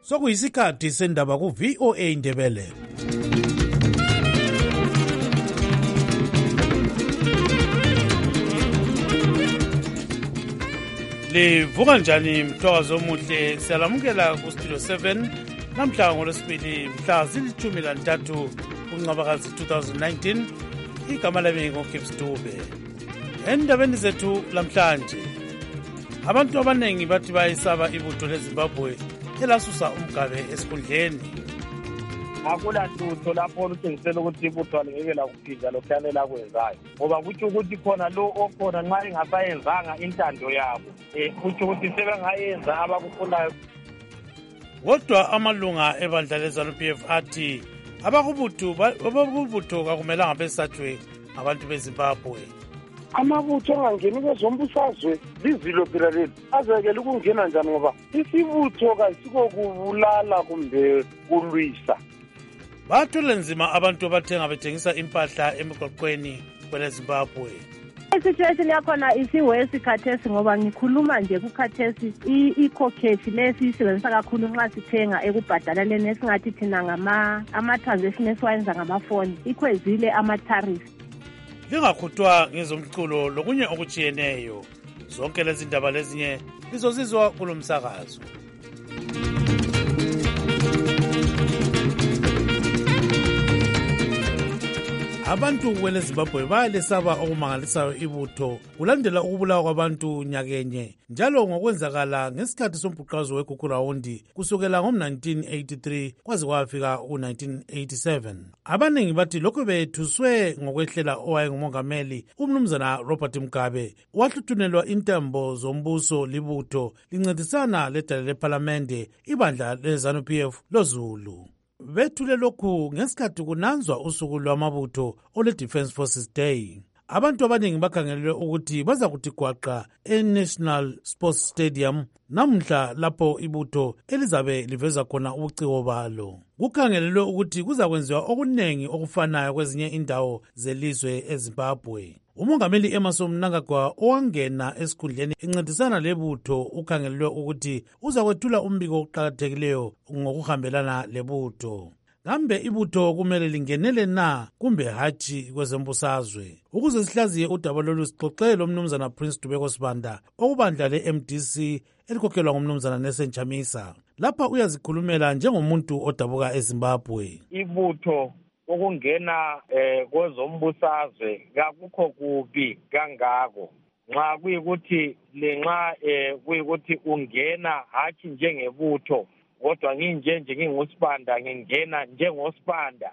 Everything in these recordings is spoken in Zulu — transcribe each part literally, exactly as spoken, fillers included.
Sokuyisikhathi sendaba ku V O A Ndebele. Livuka njani mthwazo omuhle, siyalamukela ku Studio seven namhla ngolwesibili mhla zilithumi lantathu kuNcwabakazi two thousand nineteen. Igama lami ngoGibbs Dube. Endabeni zethu lamhlanje, abantu abanengi bathi bayisaba ibutho leZimbabwe elasusa uMgabe esikhundleni. Akula lutho lapho olutshengisela ukuthi ibutho alingeke lakuphinda lokhuyane lakwenzayo, ngoba kutsho ukuthi khona lo okhona nxa engasayenzanga intando yabo um kutsho ukuthi sebengayenza abakufunayo. Kodwa amalunga ebandla leZANU-P F athi abakubutho abakubutho kakumelanga besathwe ngabantu beZimbabwe. Amabutho angangeni kwezombusazwe lizilo phela leli azekele ukungena njani, ngoba isibutho kasiko kubulala kumbe kulwisa. Bathwele nzima abantu abathenga bethengisa impahla emigwaqweni kweleZimbabwe. Isituation yakhona isiwesi khathesi, ngoba ngikhuluma nje kukhathesi i-cocash lesi isebenzisa kakhulu nxa sithenga ekubhadalaleni esingathi thina ngama ama-transaction esiwayenza ngamafoni, ikhwezile ama-tariff. Lingakhutwa ngezomculo lokunye okutshiyeneyo. Zonke lezi ndaba lezinye lizozizwa kulo msakazo. Abantu kweleZimbabwe bayalesaba okumangalisayo ibutho kulandela ukubulawa kwabantu nyakenye njalo ngokwenzakala ngesikhathi sombhuqazo weGugurawundi kusukela ngo-nineteen eighty-three kwaze kwafika u-nineteen eighty-seven. Abanengi bathi lokho bethuswe ngokwehlela owayengumongameli umnumzana Robert Mugabe wahlutshunelwa intambo zombuso libutho lincedisana ledale lephalamende ibandla leZANU-P F loZulu. Bethule lokhu ngesikhathi kunanzwa usuku lwamabutho ole Defence Forces Day. Abantu abaningi bakhangelelwe ukuthi baza kuthi gwaqa e-National Sports Stadium namhla lapho ibutho elizabe liveza khona ubuciko balo. Kukhangelelwe ukuthi kuzakwenziwa okunengi okufanayo kwezinye indawo zelizwe eZimbabwe. Umongameli Emmerson Mnangagwa owangena esikhundleni encedisana lebutho ukhangelelwe ukuthi uzakwethula umbiko oqhakathekileyo ngokuhambelana lebutho. Kambe ibutho kumele lingenele na kumbe hatshi kwezembusazwe? Ukuze sihlaziye udaba lolu sixoxele umnumzana Prince Dubeko Sibanda okubandla le-M D C elikhokhelwa ngumnumzana Nelson Chamisa. Lapha uyazikhulumela njengomuntu odabuka eZimbabwe. Ibutho ukungena eh kwezombusazwe akukho kubi kangako nxa kuyikuthi lenxa eh kuyikuthi ungena hatshi njengebutho, kodwa nginje nje ngingusibanda ngingena njengosibanda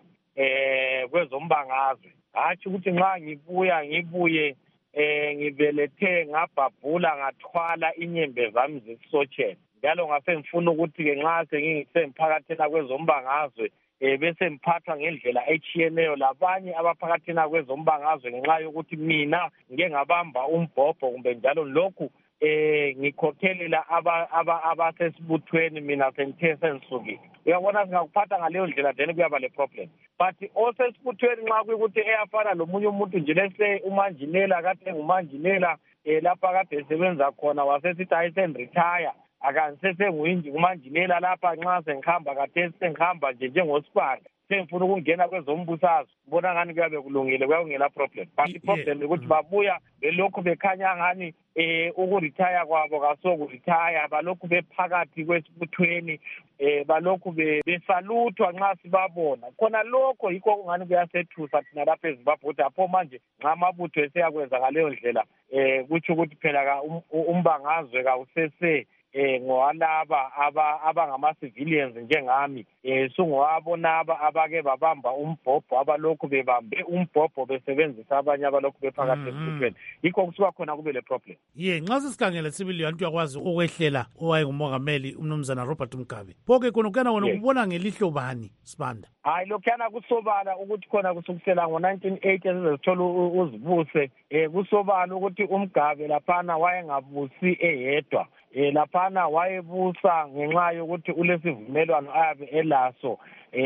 eh kwezombangazwe, hatshi ukuthi nxa ngibuya ngibuye eh ngibelethe ngabhabhula ngathwala inyembe zami zesisotshe. Njalo ngase ngifuna ukuthi ke nxa sengisemphakathina kwezombangazwe eh bese ngiphathwa ngendlela echiyeneyo labanye abaphakathina kwezombangazwe ngenxa yokuthi mina ngike ngabamba umbhobho kumbe njalo lokhu eh ngikhokhelela aba abasesibuthweni mina sengithe sensukile. Uyabona singakuphatha ngaleyo ndlela then kuyaba le problem. But osesibuthweni nxa kuyikuthi eyafana lomunye umuntu nje lese umanjinela kade ngumanjinela eh lapha kade esebenza khona wasesithi ayisen retire akansese nguyinji kumanjinela lapha nxa sengihamba kade sengihamba nje njengosibanda sengifuna ukungena kwezombusazwe bona ngani kuyabe kulungile kuyakungela problem. But problem ukuthi babuya belokhu bekhanya ngani eh ukuretire kwabo kasokuretire, balokhu bephakathi kwesibuthweni eh balokhu besaluthwa nxa sibabona khona lokho yikho ngani kuyasethusa thina lapha eZimbabwe ukuthi apho manje nxa amabutho eseyakwenza ngaleyo ndlela eh kutsho ukuthi phela umbangazwe kawusese eh ngowalaba aba abangama civilians njengami eh sungowabona aba abake babamba umbhobho abalokhu bebambe umbhobho besebenzisa abanye abalokhu bephakathi esithweni, yikho kusuka khona kube le problem. Ye nxa sisikhangele sibili abantu yakwazi ukwehlela owayengumongameli umnumzana Robert Mugabe. Phoke khona kuyana wena ukubona ngelihlo bani Sibanda? Hayi lokhuyana kusobala ukuthi khona kusukusela ngo-nineteen eighty esizithola uzibuse eh kusobala ukuthi uMgabe laphana wayengabusi eyedwa. Eh laphana wayebusa ngenxa yokuthi ulesivumelwano ayabe elaso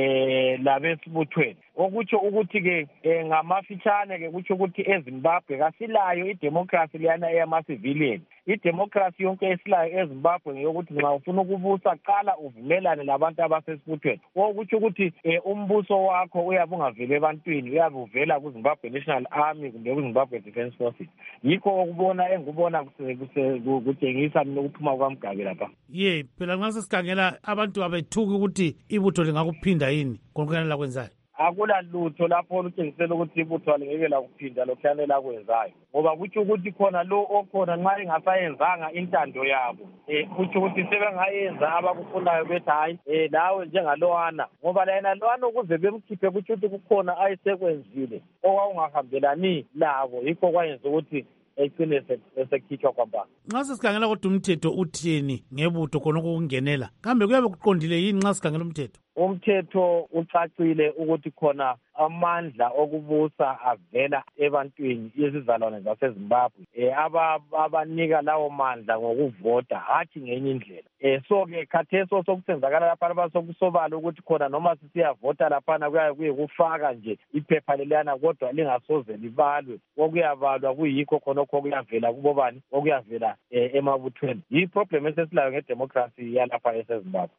eh labesibuthweni, okutsho ukuthi ke ngamafitshane ke kutsho ukuthi eZimbabwe kasilayo idemocracy liyana eyama civilian idemocracy yonke esilayo eZimbabwe ngeyokuthi nxa ufuna ukubusa qala uvumelane labantu abasesibuthweni. Okutsho ukuthi umbuso wakho uyabe ungavela ebantwini, uyabe uvela kuZimbabwe National Army kumbe kuZimbabwe Defence Forces. Yikho okubona engikubona kutshengisa mina ukuphuma kwaMgabe lapha. Ye, phela nxa sesikhangela abantu abethuki ukuthi ibutho lingakuphinda yini konke kwenzayo. Akula lutho lapho olutshengisela ukuthi ibutho alingeke lakuphinda lokhuyane lakwenzayo, ngoba kutsho ukuthi khona lo okhona nxa engasayenzanga intando yabo um kutsho ukuthi sebengayenza abakufunayo bethi hayi um lawe njengalowana, ngoba layena lowana ukuze bemkhiphe kutsho ukuthi kukhona ayesekwenzile okwakungahambelani labo, yikho kwayenza ukuthi ecine esekhitshwa kwabani. Nxa sesikhangela kodwa umthetho uthini ngebutho khonokho ukungenela, kambe kuyabe kuqondile yini nxa sikhangela umthetho? Umthetho ucacile ukuthi khona amandla okubusa avela ebantwini izizalwane zaseZimbabwe eh abanika lawo mandla ngokuvota hathi ngenye indlela. Eh so ke khatheso sokusenzakala lapha abasokusobala ukuthi khona noma sisiyavota lapha kuyaye kuyekufaka nje iphepha lelana kodwa lingasoze libalwe, okuyabalwa kuyikho khona okho kuyavela kubobani okuyavela emabuthweni. Yi problem esesilayo ngedemocracy yalapha eseZimbabwe.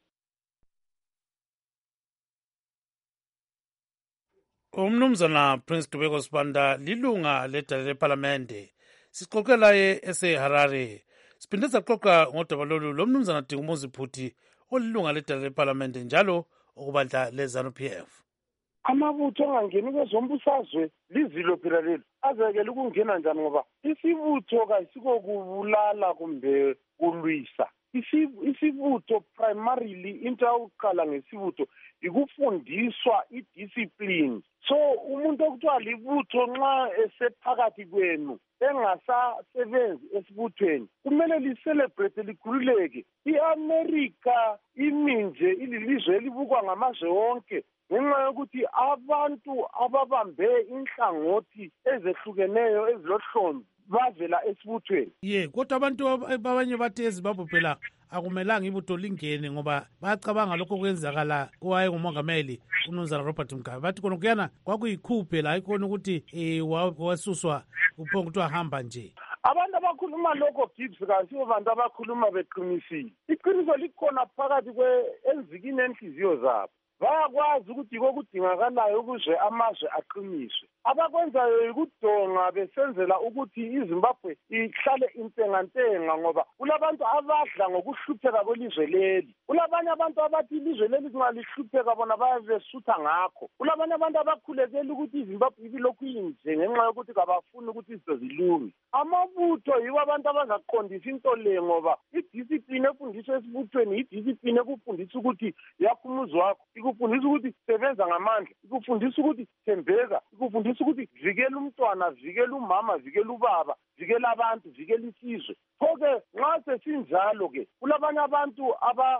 Umnumzana Prince Dubeko Sibanda lilunga ledale leParlamente. Sixoxe laye eseHarare. Siphinde saxoxa ngodaba lolu lomnumzana Dingumuzi Phuthi olilunga ledale leParlamente njalo okubandla leZANU P F. Amabutho angangeni kwezombusazwe lizilo phela leli azekele ukungena njani ngoba isibutho kayisiko kubulala kumbe kulwisa. Isibutho primarily into awuqala ngesibutho ikufundiswa idiscipline. So umuntu okuthiwa libutho nxa esephakathi kwenu engasasebenzi esibuthweni kumele licelebrate likhululeke. I-America iminje ililizwe elibukwa ngamazwe wonke ngenxa yokuthi abantu ababambe inhlangothi ezehlukeneyo ezilohlonzi bavela esibuthweni. Ye, kodwa abantu abanye bathi eZimbabwe phela akumelanga ibutho lingene ngoba bayacabanga lokho kwenzakala kwaye ngumongameli uMnumzana Robert Mugabe. Bathi khona kuyana kwakuyikhuphe la ikhona ukuthi eh wasuswa uphonga ukuthi ahamba nje. Abantu abakhuluma lokho Gibbs kasibo bantu abakhuluma beqinisile. Iqiniso likhona phakathi kwe enzikini enhliziyo zabo. Bayakwazi ukuthi kokudingakalayo ukuze amazwe aqiniswe. Abakwenzayo ukudonga besenzela ukuthi iZimbabwe ihlale intengantenga ngoba kulabantu abadla ngokuhlupheka kwelizwe leli. Kulabanye abantu abathi ilizwe leli kungalihlupheka bona bayabesutha ngakho. Kulabanye abantu abakhulekela ukuthi iZimbabwe ibilokhu inje ngenxa yokuthi kabafuni ukuthi izinto zilunge. Amabutho yiwo abantu abazaqondisa into le ngoba idiscipline efundiswa esibuthweni idiscipline ekufundisa ukuthi yakho umuzi wakho, ikufundisa ukuthi sebenza ngamandla, ikufundisa ukuthi thembeka, ikufundisa ukuthi vikela umntwana, vikela umama, vikela ubaba, vikela abantu, vikela isizwe. Pho-ke nxa sesinjalo-ke kulabanye abantu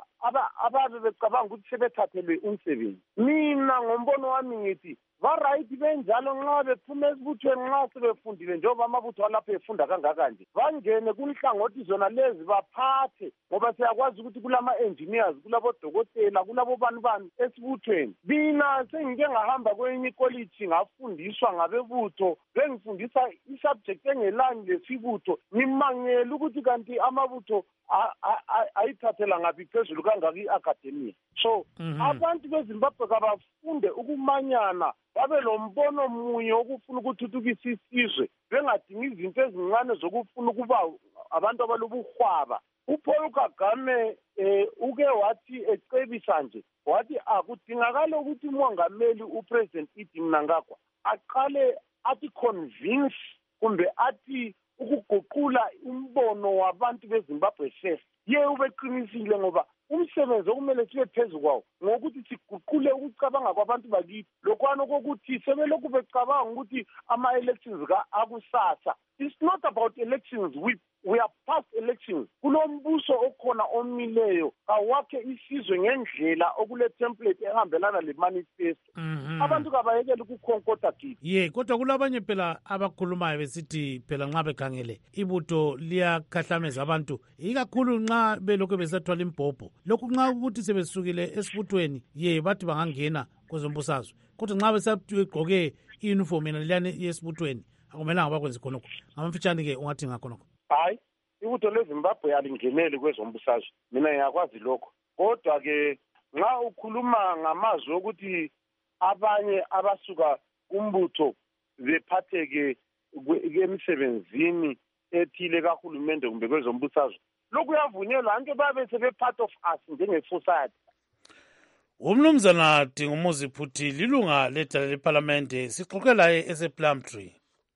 ababe becabanga ukuthi sebethathelwe umsebenzi. Mina ngombono wami ngithi ba-right benjalo nxa bephuma esibuthweni nxa sebefundile njengoba amabutho alapho efunda kangaka nje bangene kunhlangothi zona lezi baphathe ngoba siyakwazi ukuthi kulama-engineers, kulabodokotela, kulabobani bani esibuthweni. Mina sengike ngahamba kwenye ikoliji ngafundiswa ngabebutho bengifundisa isubject engelani lesibutho ngimangela ukuthi kanti amabutho ayithathela ngaphi phezulu kangaka i-academia. So abantu beZimbabwe kabafunde ukumanyana babe lombono munye okufuna ukuthuthukisa isizwe bengadingi izinto ezincane zokufuna ukuba abantu abalobuhwaba. uPaul Kagame eh uke wathi ecebisa nje wathi akudingakala ukuthi umongameli upresident Idi Mnangagwa aqale athi convince kumbe athi ukuguqula umbono wabantu beZimbabwe first. Ye ubeqinisile ngoba umsebenzi okumele sibe phezulu kwawo ngokuthi siguqule ukucabanga kwabantu bakithi lokwana kokuthi sebelokhu becabanga ukuthi ama-elections akusasa. It's not about elections. We we are past elections. Kulombuso okhona omileyo awakhe isizwe ngendlela okule template ehambelana le manifesto. Abantu kabayekela ukukhonkotha kithi. Ye, kodwa kulabanye phela abakhulumayo besithi phela nxa bekhangele ibutho liyakhahlameza abantu ikakhulu nxa belokhu besathwala imbhobho. Lokhu nxa ukuthi sebesukile esibuthweni ye bathi bangangena kwezombusazwe. Kodwa nxa besagqoke i-uniform yena liyane yesibuthweni akumelanga bakwenze khonokho. Ngamafitshane ke ungathi ngakhonokho. Hayi ibutho leZimbabwe alingeneli kwezombusazwe mina ngiyakwazi lokho kodwa-ke nxa ukhuluma ngamazwi okuthi abanye abasuka kumbutho bephatheke emsebenzini ethile kahulumende kumbe kwezombusazwe lokhu kuyavunyelwa anke babe sebe-part of us njenge-society. Umnumzana Dingumuzi Phuthi lilunga ledala lephalamende sixoxe laye esePlumtree.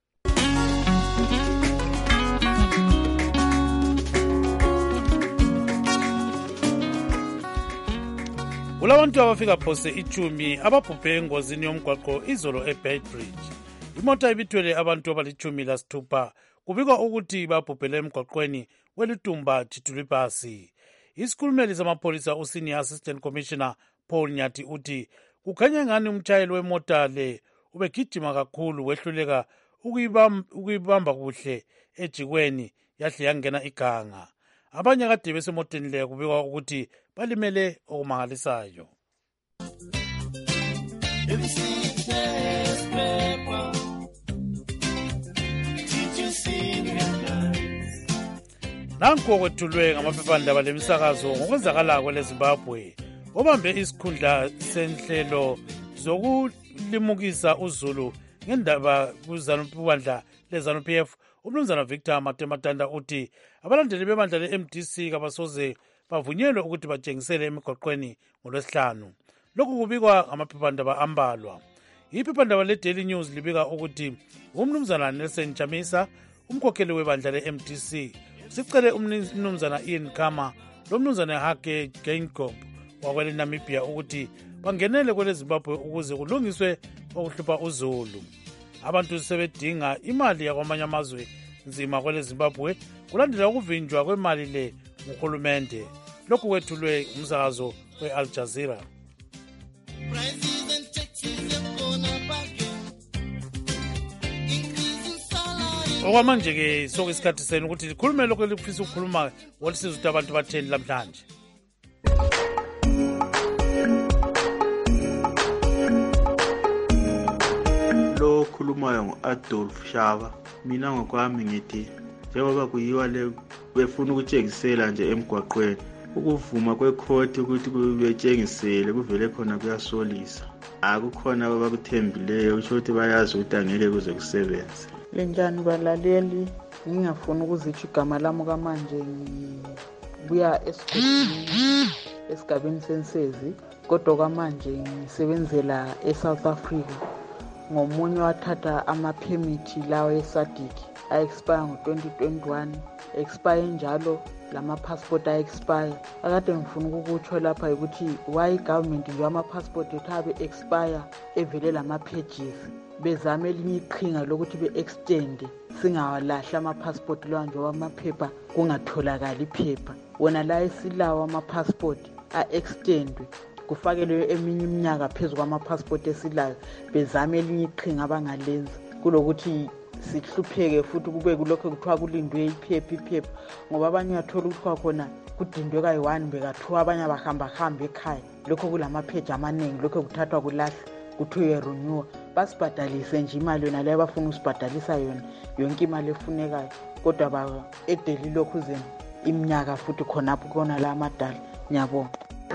Kulabantu abafika phose ichumi ababhubhe engozini yomgwaqo izolo eBedbridge. Imota ibithwele abantu abalichumi lasithupha kubikwa ukuthi babhubhele emgwaqweni weLutumba Chitulipasi. Isikhulumeli samapholisa uSenior Assistant Commissioner Paul Nyathi uthi kukhanya ngani umtshayeli wemota le ubegijima kakhulu wehluleka ukuyibamba kuhle ejikweni yahle yangena iganga. Abanye kade besemoteni le kubikwa ukuthi balimele okumangalisayo. Nanku okwethulwe ngamaphephandaba lemisakazo ngokwenzakalako leZimbabwe obambe isikhundla senhlelo zokulimukisa uZulu ngendaba kuzanupibandla leZanu-P F. Umnumzana Victor Matematanda uthi abalandeli bebandla le-M D C kabasoze bavunyelwe ukuthi batshengisele emigwaqweni ngolwesihlanu. Lokhu kubikwa ngamaphephandaba ambalwa. Iphephandaba le-Daily News libika ukuthi umnumzana Nelson Chamisa umkhokheli webandla le-M D C sicele umnumzana Ian Khama lomnumzana Hage Geingob wakwele Namibia ukuthi bangenele kwele Zimbabwe ukuze kulungiswe okuhlupha uZulu. Abantu sebedinga imali yakwamanye amazwe nzima kwele Zimbabwe kulandela ukuvinjwa kwemali le nguhulumende. Lokhu kwethulwe umsakazo we-Al Jazeera. Okwamanje-ke soke isikhathi senu ukuthi likhulume lokho elifisa ukukhuluma wolisiza ukuthi abantu batheni lamhlanje. Lo okhulumayo ngu-Adolf Shaba. Mina ngokwami ngithi njengoba kuyiwa le befuna ukutshengisela nje emgwaqweni ukuvuma kwekhoti ukuthi kubetshengisele kuvele khona kuyasolisa. Akukhona abakuthembileyo kusho ukuthi bayazi ukuthi angeke kuze kusebenze. Lenjani balaleli ngingafuna ukuzitsho igama lami kamanje ngibuya esigodini esigabeni sensezi kodwa kwamanje ngisebenzela eSouth Africa ngomunye wathatha amaphemithi lawo eSADC a-expire ngo-twenty twenty-one expire njalo lama-passport a-expire. Akade ngifuna ukukutsho lapha ukuthi why government nje ama-passport ethu abe-expire evele lama-pages bezame elinye iqhinga lokuthi be-extend singawalahla ama-passport lawa nje wamaphepha kungatholakali iphepha. Wona la esilawo ama-passport a-extendwe kufakelwe eminye iminyaka phezu kwama-passport esilayo bezame elinye iqhinga abangalenza kulokuthi sihlupheke futhi kube kulokho kuthiwa kulindwe iphepha iphepha ngoba abanye uyathola ukuthi kwakhona kudindwe kayi-one bekathiwa abanye bahamba-hamba ekhaya lokho kulamapheji amaningi lokho kuthathwa kulahlwa kuthiwe renewa basibhadalise nje imali yona leyo abafuna usibhadalisa yona yonke imali efunekayo kodwa ba-edeli lokhu zeni iminyaka futhi khonapho kona la amadala. Ngiyabonga.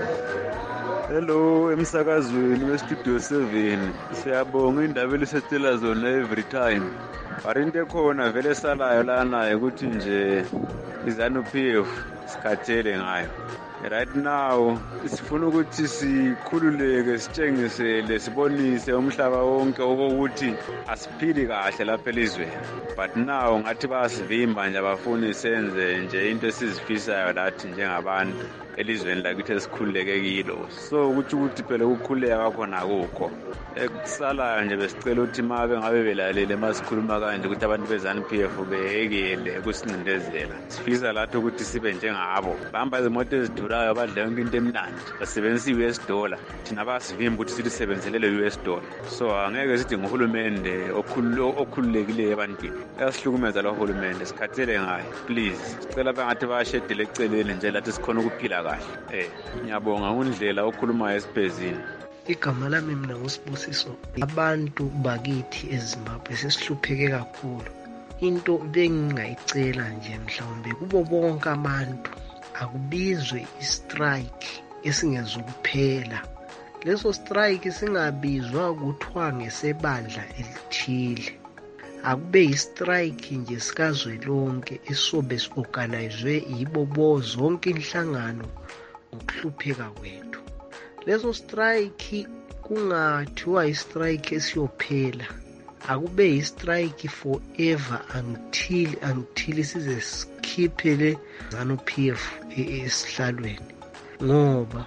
Hello emsakazweni westudio seven siyabonga indaba elisethela zona every time arinto ekhona vele salayo lana ukuthi nje iZanu-P F sikhathele ngayo right now. Sifuna ukuthi sikhululeke sitshengisele sibonise umhlaba wonke ukuthi asiphili kahle lapha elizweni but now ngathi bayasivimba nje abafuni senze nje into esizifisayo lathi njengabantu elizweni lakithi esikhululeke kilo. So ukuthi ukuthi phela ukukhuleka khona akukho ekusalayo nje besicela ukuthi mabe ngabe belalele masikhuluma kanje ukuthi abantu beZanu-P F behekele kusincindezela. Sifisa lathi ukuthi sibe njengabo bahamba izimoto ezidurayo badla yonke into emnandi basebenzisa i-U S dollar thina basivimba ukuthi sithi sebenzelele i-U S dollar. So angeke sithi nguhulumende okhululekileyo ebantwini uyasihlukumeza lo hulumende sikhathele ngayo. Please sicela bangathi bayashedele eceleni nje lathi sikhona ukuphila kahle. Eh ngiyabonga undlela okhulumayo esibhezini. Igama lami mina nguSibusiso. Abantu bakithi eZimbabwe sesihlupheke kakhulu into bengingayicela nje mhlawumbe kubo bonke abantu akubizwe istrike esingezukuphela. Leso strike singabizwa kuthiwa ngesebandla elithile. Akube istrike nje sikazwelonke esobe siorganizwe yibo zonke inhlangano ngokuhlupheka kwethu. Leso strike kungathiwa istrike esiyophela. Akube istrike forever until until size sikhiphele ZANU-P F esihlalweni. Ngoba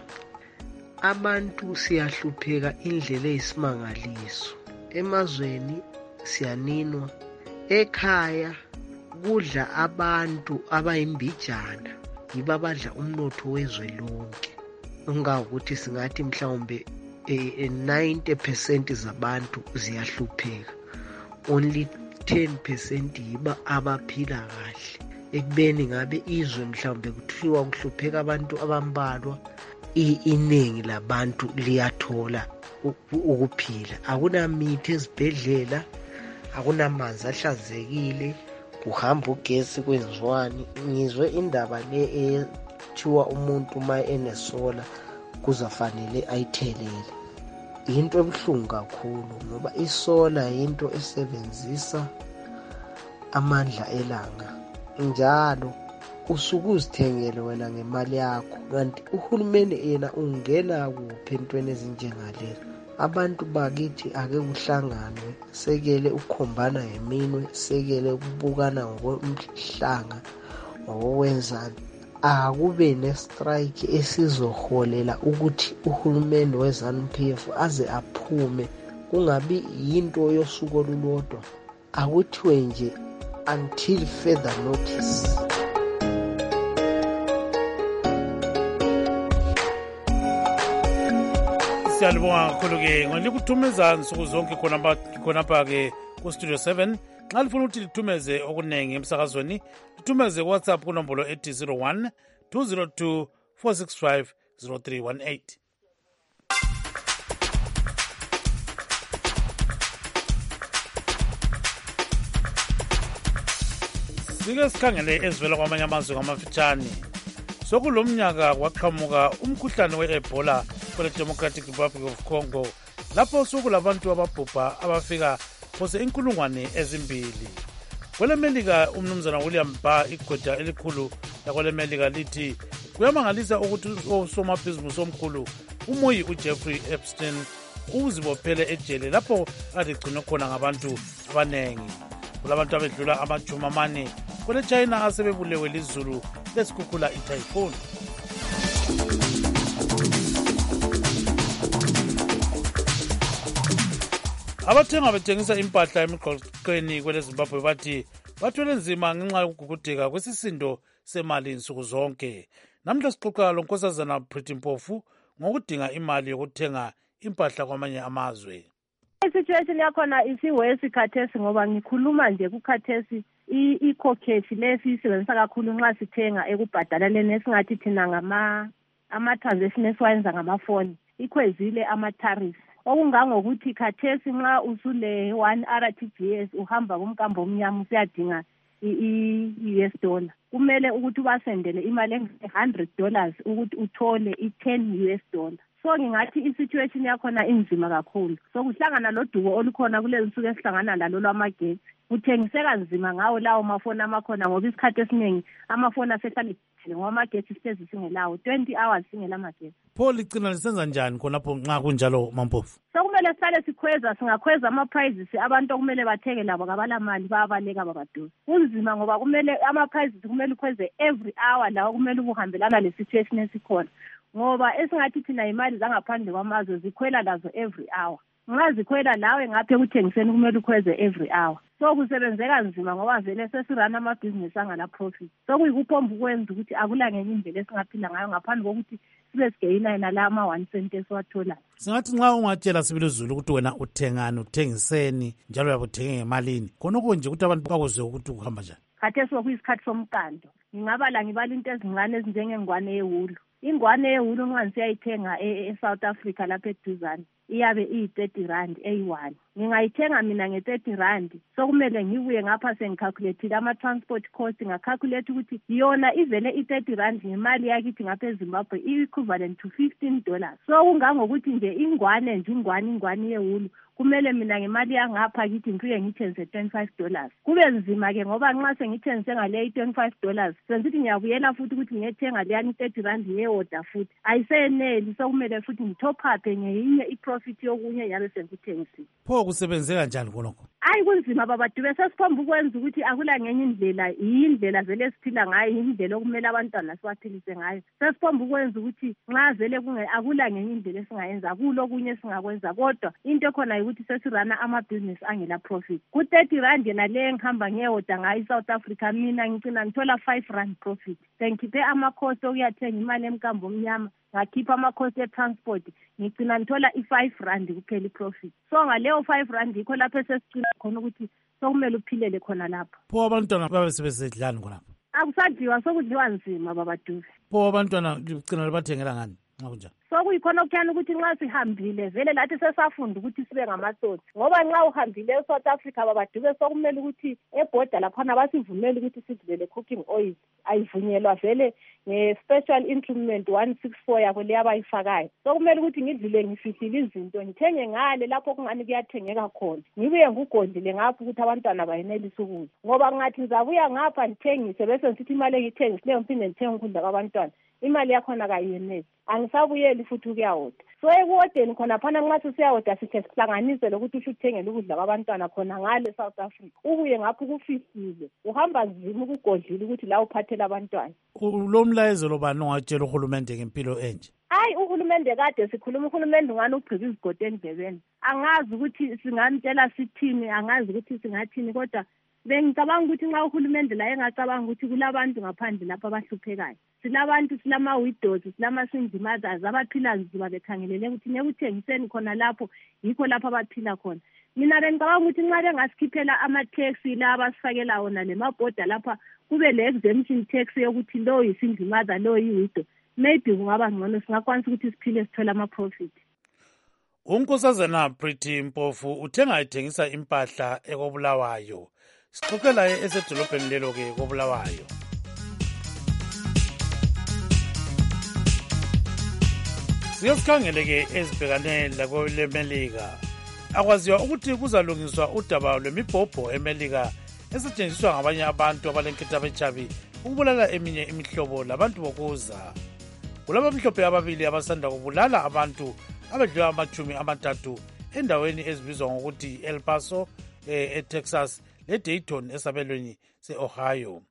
abantu siyahlupheka indlela eyisimangaliso. Emazweni siyaninwa, ekhaya kudla abantu abayimbijana yiba badla umnotho wezwe lonke. Ungawukuthi singathi mhlawumbe ninety percent zabantu ziyahlupheka, only ten percent yiba abaphila kahle. Ekubeni ngabe izwe mhlawumbe kuthiwa kuhlupheka abantu abambalwa, iningi labantu liyathola ukuphila. Akunamithi ezibhedlela, akunamanzi ahlanzekile, kuhamba ugesi kwenziwani. Ngizwe indaba le ethiwa umuntu uma enesola kuzafanele ayithelele. Into ebuhlungu kakhulu ngoba isola into esebenzisa amandla elanga. Njalo usuke uzithengele wena ngemali yakho, kanti uhulumeni yena ungena kuphi entweni ezinjengalezi. Abantu bakithi ake kuhlanganwe, sekele ukukhombana ngeminwe, sekele ukubukana ngokomhlanga ngokwenzani. Akube nestrike esizoholela ukuthi uhulumeni weZANU-P F aze aphume, kungabi yinto yosuku olulodwa. Akuthiwe nje until further notice. Siyalibonga kakhulu-ke ngolikuthumeza nsuku zonke khonapha ke ku-studio seven. Nxa lifuna ukuthi lithumeze okunengi emsakazweni, lithumeze WhatsApp kunombolo ethi zero one two zero two four six five zero three one eight. Sike sikhangele ezivela kwamanye amazwe ngamafitshane. Sokulomnyaka kwaqhamuka umkhuhlane we-Ebola kwele Democratic Republic of Congo, lapho sokulabantu ababhubha abafika phose inkulungwane ezimbili. Kwele Melika umnumzana William Barr, igqwetha elikhulu yakwele Melika, lithi kuyamangalisa ukuthi usomabhizinisi omkhulu umoyi uJeffrey Epstein uzibophele ejele lapho kade gcinwe khona ngabantu abanengi. Kulabantu abedlula amajuma amane kwele China asebebulewe lizulu lesikhukhula iTyphoon. Abathenga bethengisa impahla emigqoqweni kwele Zimbabwe bathi bathwele nzima ngenxa yokugugudeka kwesisindo semali nsuku zonke. Namhla sixoxa lo Nkosazana Pretty Mpofu ngokudinga imali yokuthenga impahla kwamanye amazwe. Situation yakhona isiwesi khathesi ngoba ngikhuluma nje kukhathesi i-cocaine lesi isebenzisa kakhulu nxa sithenga ekubhadalaleni esingathi thina ngama ama-transaction esiwayenza ngamafoni, ikhwezile ama-tariffs. Okungangokuthi khathesi nxa usule one R T G S uhamba kumkambo omnyama usiyadinga i-U S dollar, kumele ukuthi ubasendele imali engu-one hundred dollars ukuthi uthole i-ten U S dollar. So ngingathi i-situation yakhona inzima kakhulu. So kuhlangana lodubo olukhona kulezi nsuku esihlangana lalo lwamagetsi, kuthengiseka nzima ngawo lawo mafoni amakhona ngoba isikhathi esiningi amafoni asehlala ngoba amagetsi sihlezi singelawo twenty hours singela magetsi. Pho ligcina lisenza njani khonapho nxa kunjalo Mampofu? So kumele sihlale sikhweza, singakhweza ama-prices abantu okumele bathenge labo kabalamali bayabaleka babadose. Kunzima ngoba kumele ama-prices kumele ukhweze every hour lawo kumele ukuhambelana le-situation esikhona. Ngoba esingathi thina imali zangaphandle kwamazwe zikhwela lazo every hour. Nxa zikhwela lawe ngaphe kuthengiseni kumele ukhweze every hour. So kusebenzeka nzima ngoba vele sesirana amabhizinisi angala profit. So kuyikuphomba ukwenza ukuthi akula ngenye indlela esingaphila ngayo ngaphandle kokuthi sibe sigeyina nala ama one cent esiwathola. Singathi nxa ungatshela sibili Zulu ukuthi wena uthengani, uthengiseni, njalo uyabuthenge ngemalini, khonokho nje ukuthi abantu bakuzwe ukuthi kuhamba njani. Khathesi sokuyisikhathi somkando. Ngingabala ngibala into ezincane ezinjengengwane yewulu. ingwane yewulu nxa siyayithenga e-South Africa lapha eduzane iyabe iyi-thirty rand eyi-one. Ngingayithenga mina nge-thirty rand, sokumele ngibuye ngapha sengicalculateile ama-transport cost, ngacalculate ukuthi yona ivele i-thirty rand ngemali yakithi ngapha eZimbabwe i-equivalent to fifteen dollars. So kungangokuthi nje ingwane nje ingwane ingwane yewulu kumele mina ngemali yangapha kithi ngifike ngithengise twenty-five dollars. Kube nzima-ke ngoba nxa sengithengise ngaleyo twenty-five dollars senzithi ngiyabuyela futhi ukuthi ngiyethenga leyani thirty rand ye-order futhi ayiseneli, sokumele futhi ngithophaphe ngeyinye i-profit yokunye yabe sengithengisile. Pho kusebenzeka njani khonokho? Hayi kunzima babadube, sesikhomba ukwenza ukuthi akula ngenye indlela, yindlela vele esiphila ngayo, yindlela okumele abantwana sibaphilise ngayo. Sesikhomba ukwenza ukuthi nxa vele akula ngenye indlela esingayenza, akulokunye esingakwenza, kodwa into ekhona ukuthi sesirana amabhizinisi angela profit. Ku-thirty rand yena le engihamba ngeyoda ngayo i-South Africa mina ngicina ngithola five rand profit. Sengikhiphe amakhosi okuyathenga imali emkambo omnyama, ngakhipha amakhosi e-transport, ngicina ngithola i-five rand kuphela i-profit. So ngaleyo five rand yikho lapho esesicina khona ukuthi sokumele uphilele khona lapho. Pho abantwana babe sebesedlani khonapho? Akusadliwa, sokudliwa nzima babadube. Pho abantwana licina libathengela ngani nxa kunjani? Sokuyikhona okuthani ukuthi nxa sihambile vele lathi sesafunda ukuthi sibe ngamatsotsi, ngoba nxa uhambile e-South Africa babadube sokumele ukuthi ebhoda laphana basivumele ukuthi sidlele cooking oil, ayivunyelwa vele nge-special increment one sixty-four yabo le abayifakayo. Sokumele ukuthi ngidlule ngifihlile izinto ngithenge ngale lapho kungani kuyathengeka khona, ngibuye ngugondile ngapho ukuthi abantwana bayenelise ukudla, ngoba ngathi ngizabuya ngapha ngithengise bese ngisithi imali engiyithengisileyo ngiphinde ngithenge ukudla kwabantwana, imali yakhona kayeneli, angisabuyeli futhi ukuyawoda. So ekuwodeni khona phana nxa sisiyawoda sithe sihlanganise lokuthi usho uthengele ukudla kwabantwana khona ngale South Africa, ubuye ngapho kufihlile, uhamba nzima ukugodlile ukuthi la uphathela abantwana. Lo mlayezo lobani ongatshela uhulumende ngempilo enje? Hayi uhulumende kade sikhuluma, uhulumende ungani ugqiba izigodo endlebeni. Angazi ukuthi singamtshela sithini, angazi ukuthi singathini, kodwa bengicabanga ukuthi nxa uhulumende la engacabanga ukuthi kulabantu ngaphandle lapha abahluphekayo. Silabantu, silama-widows, silama-single mothers abaphila nzima bekhangelele ukuthi nekuthengiseni khona lapho yikho lapho abaphila khona. Mina bengicabanga ukuthi nxa bengasikhiphela ama-taxi la abasifakela wona lemabhoda lapha kube le-exemption tax yokuthi lo yi-single mother, lo yi-widow, maybe kungaba ngcono singakwanisa ukuthi siphile sithole ama-profit. Unkosazana Pretty Mpofu uthenga ethengisa impahla ekobulawayo. Sixoxela esedolobheni lelo-ke kobulawayo. Siyosikhangele-ke ezibhekane lakwelemelika. Akwaziwa ukuthi kuzalungiswa udaba lwemibhobho emelika esetshenziswa ngabanye abantu abalenketha bechabi ukubulala eminye imihlobo labantu bokuza. Kulabamhlophe ababili abasanda kubulala abantu abedlula amachumi amathathu endaweni ezibizwa ngokuthi El Paso eTexas leDayton esabelweni se-Ohio.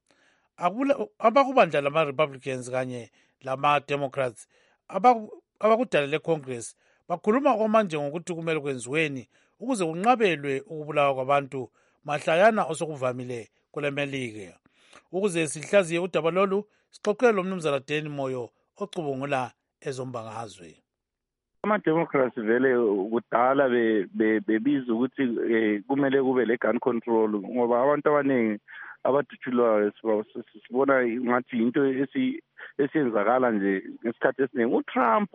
Abakubandla lama-Republicans kanye lama-Democrats abakudala leCongress bakhuluma kwamanje ngokuthi kumele kwenziweni ukuze kunqabelwe ukubulawa kwabantu mahlayana osokuvamile kule melika. Ukuze sihlaziye udaba lolu sixoxele lo mnumzana Danny Moyo ocubungula ezombangazwe. Ama-Democrats vele kudala bebiza ukuthi kumele kube le-gun control ngoba abantu abaningi abadutshulwayo sibona ngathi into esiyenzakala nje ngesikhathi esiningi. uTrump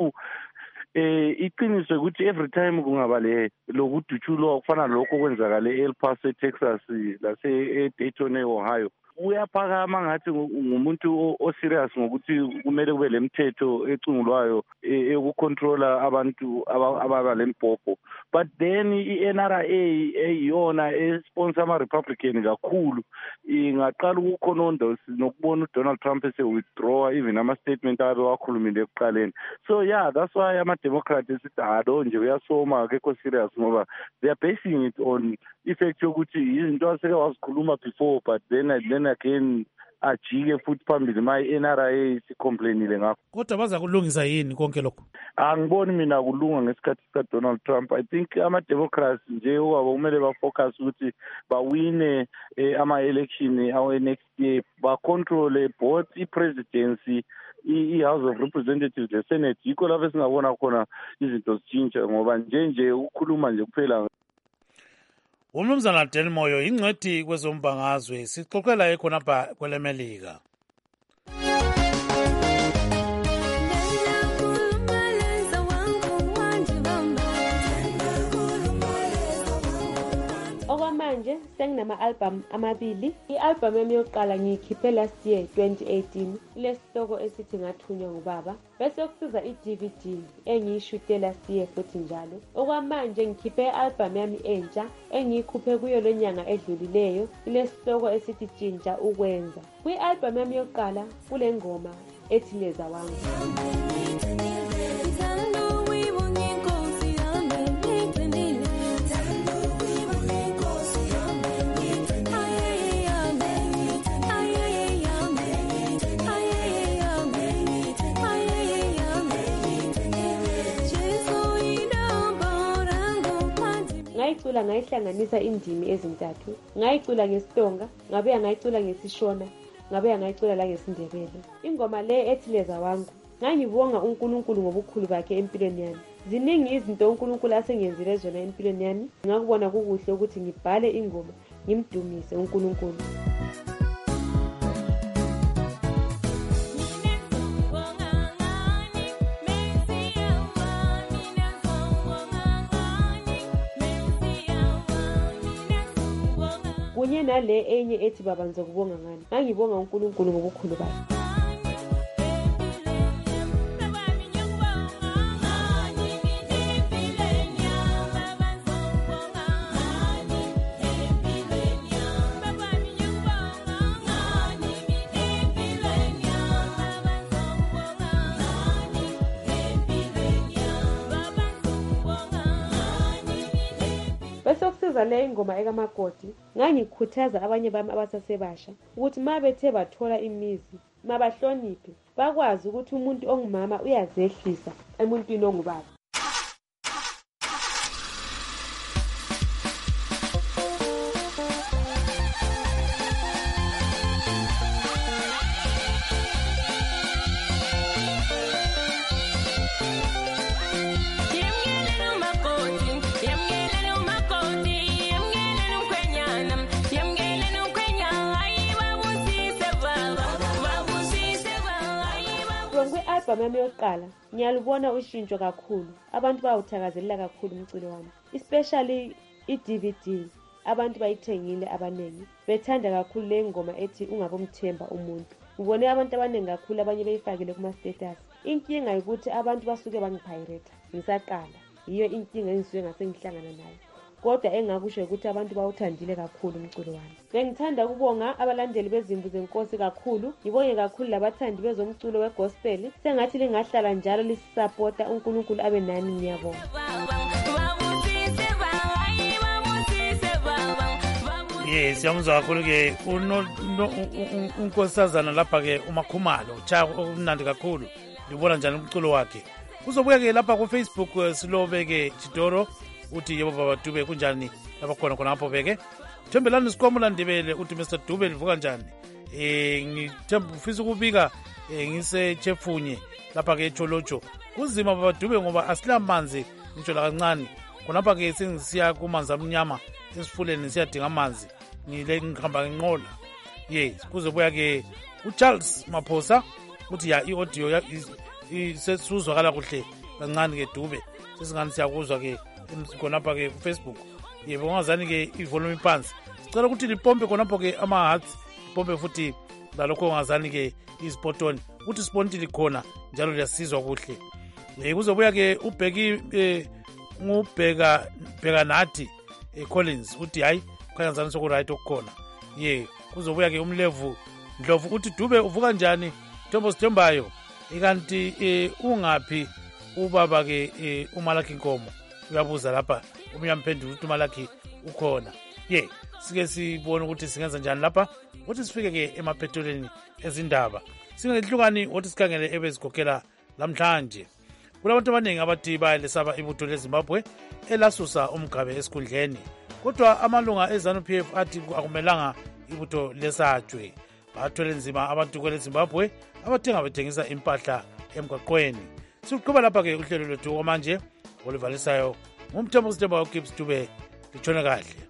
eh iqiniso ukuthi every time kungaba le lokudutshulwa kufana lokho kwenzakala e-El Paso eTexas lase eDayton eOhio, uyaphakama ngathi ngumuntu o-serious ngokuthi kumele kube lemithetho ecungulwayo yokucontrola abantu ababa lembhobho. But then i-N R A eyiyona esponsor ama-Republican kakhulu ingaqala ukukhononda nokubona uDonald Trump ese-withdraw even ama-statement abe wakhulumile ekuqaleni. So yeah, that's why ama-Democrats esithi halo nje uyasoma akekho serious ngoba they are basing it on effect yokuthi izinto aseke wazikhuluma before but then then again ajike futhi phambili ma i-N R A sicomplainile ngakho. Kodwa baza kulungisa yini konke lokho? Angiboni mina kulunga ngesikhathi sikaDonald Trump. I think ama-Democrats nje okwabo kumele bafocus ukuthi bawine ama-election awe next year, bacontrole both i-presidency i-House of Representatives le-Senate. Yikho lapho esingabona khona izinto zitshintsha ngoba nje nje ukukhuluma nje kuphela. Umnumzana Danny Moyo ingcwethi kwezombangazwe sixoxela ekhonapha kwelemelika. Okwamanje senginama-album amabili. I-album yami yokuqala ngiyikhiphe last year twenty eighteen. Ilesihloko esithi Ngathunywa Ngubaba. Bese kusiza i-D V D engiyishute last year futhi njalo. Okwamanje ngikhiphe i-album yami entsha engiyikhuphe kuyo le nyanga edlulileyo. Ilesihloko esithi Tshintsha Ukwenza. Kwi-album yami yokuqala kule ngoma ethi Leza Wangu. Ngayicula ngayihlanganisa indimi ezintathu. Ngayicula ngeSitonga, ngabuya ngayicula ngeSishona, ngabuya ngayicula la ngeSindebele. Ingoma le ethi Leza Wangu ngangibonga uNkulunkulu ngobukhulu bakhe empilweni yami. Ziningi izinto uNkulunkulu asengenzile zona empilweni yami. Ngakubona kukuhle ukuthi ngibhale ingoma ngimdumise uNkulunkulu. Kunye nale enye ethi Baba Ngizokubonga Ngani. Ngangibonga uNkulunkulu ngobukhulu bakhe. Bese kusiza le ingoma ekamakoti ngangikhuthaza abanye bami abasasebasha ukuthi mabethe bathola imizi mabahloniphe bakwazi ukuthi umuntu ongumama uyazehlisa emuntwini ongubaba. Kwi-album yami yokuqala ngiyalubona ushintsho kakhulu. Abantu bawuthakazelela kakhulu umculo wami, especially i-D V D. Abantu bayithengile abaningi, bethanda kakhulu le ngoma ethi Ungabomthemba Umuntu. Ngibone abantu abaningi kakhulu abanye beyifakile kuma-status. Inkinga ukuthi abantu basuke bangipirate ngisaqala. Yiyo inkinga engisuke ngase ngihlangana nayo. Kodwa engakusho ukuthi abantu bawuthandile kakhulu umculo wami. Ngithanda ukubonga abalandeli bezimvu zenkosi kakhulu. Ngibonge kakhulu labathandi bezomculo wegospel. Sengathi lingahlala njalo lisupporta uNkulunkulu abe nani ngiyabonga. Yes, siyamuzwa kakhulu ke unkosazana lapha ke uMakhumalo. Cha umnandi kakhulu. Ngibona njani umculo wakhe. Uzobuya ke lapha ku Facebook silobe ke Chitoro uthi yebo baba Dube kunjani lapha khona khona apho beke. Thembelani Sikwamula Ndebele uthi Mister Dube livuka njani? Eh ngithemba ufisa ukubika ngise Chefunye lapha ke eCholocho. Kunzima baba Dube ngoba asilamanzi ngitsho la kancane. Khonapha ke sengisiya kumanzi amnyama esifuleni siyadinga amanzi. Ngile ngihamba ngenqola. Yes, kuzobuya ke uCharles Maphosa uthi ya iaudio isesuzwakala kuhle kancane ke Dube. Sesingani siyakuzwa ke khonapha ke ku Facebook. Yebo ngazani ke ivolume iphansi. Sicela ukuthi lipompe khonapho ke ama hearts, ipompe futhi lalokho ngazani ke izipotoni. Uthi sponti likhona njalo liyasizwa kuhle. Eh kuzobuya ke ubheki ngubheka bheka nathi eCollins uthi hayi khangazani soku right okukhona. Ye kuzobuya ke umlevu Ndlovu uthi Dube uvuka njani? Thombo Sithembayo ikanti eh ungaphi ubaba ke eh, uMalaki Nkomo uyabuza lapha umyamphendula ukuthi uMalaki ukhona. Ye sike sibone ukuthi singenza njani lapha ukuthi sifike ke emaphetholeni ezindaba singehlukani ukuthi sikhangele ebezigokela lamhlanje. Kulabantu abaningi abathi bayalesaba ibutho leZimbabwe elasusa umgabe esikhundleni, kodwa amalunga eZANU-P F athi akumelanga ibutho lesatshwe. Bathwele nzima abantu kweleZimbabwe abathenga bethengisa impahla emgwaqweni. Siqhubeka lapha ke uhlelo lwethu manje olivalisayo ngumthombo Sithemba uKips Dube litshone kahle.